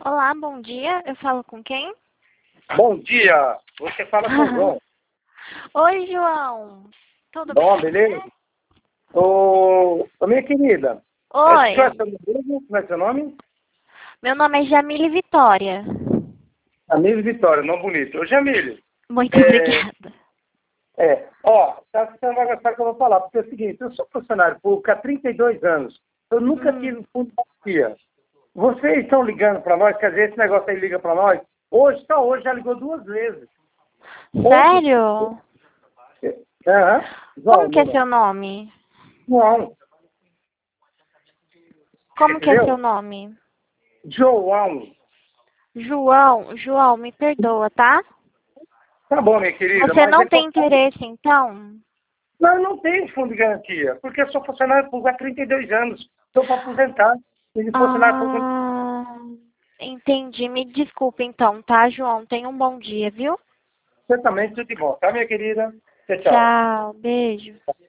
Olá, bom dia. Eu falo com quem? Bom dia, você fala com o João. Oi, João. Tudo bem Bom, com beleza? você? Minha querida, qual é Oi, seu nome? Como é seu nome? meu nome é Jamile Vitória. Amigo Vitória, nome bonito. Ô, Jamile, Muito é, obrigada. você não vai gostar que eu vou falar, porque é o seguinte, eu sou funcionário público há 32 anos, eu nunca Hum, tive fundo de garantia. Vocês estão ligando para nós, quer dizer, esse negócio aí liga para nós, hoje, só hoje, já ligou 2 vezes. Ontem, sério? aham, Como João, que meu é seu nome. nome? João, Como que é seu entendeu? nome? João. João, me perdoa, tá? Tá bom, minha querida, Você mas não é que tem interesse, então? não, eu não tenho fundo de garantia, porque eu sou funcionário público há 32 anos. Estou para aposentar. E de funcionário público, Ah, entendi. Me desculpe, então, tá, João? Tenha um bom dia, viu? certamente tudo de bom, tá, minha querida? Tchau, tchau. Tchau, beijo.